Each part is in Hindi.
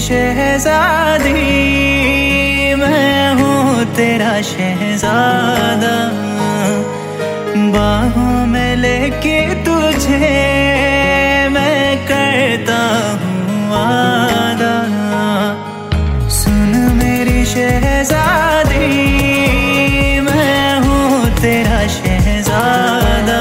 शहजादी, मैं हूँ तेरा शहजादा। बाहों में लेके तुझे मैं करता हूँ वादा। सुन मेरी शहजादी, मैं हूँ तेरा शहजादा।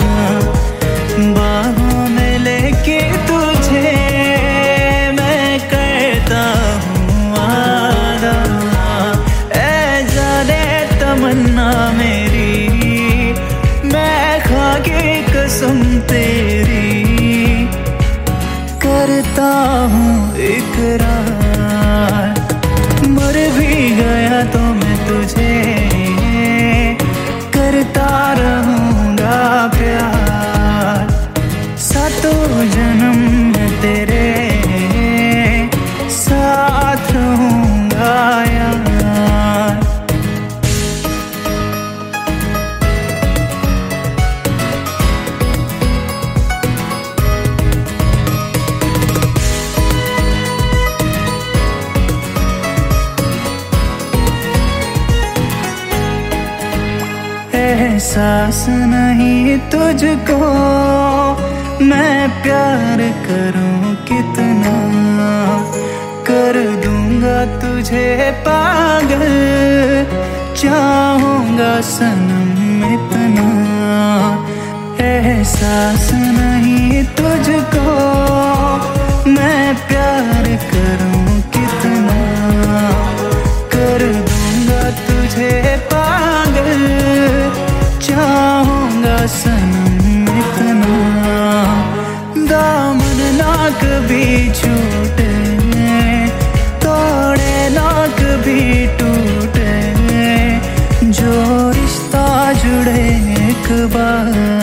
बाहों में लेके तुझे मैं करता हूँ वादा। ऐ जाने तमन्ना मेरी, मैं खा के कसम तेरी करता हूँ इकरार। मर भी गया तो मैं तुझे करता रहूँगा प्यार। सातों जन्म में तेरे साथ रहूँगा यार। एहसास नहीं तुझको मैं प्यार करूं कितना, कर दूंगा तुझे पागल, चाहूंगा सनम इतना। एहसास नहीं तुझको मैं प्यार करूं कितना, कर दूंगा तुझे पागल, चाहूंगा सनम इतना। दामन ना कभी छूटे, तोड़े ना कभी टूटे, जो रिश्ता जुड़े एक बार।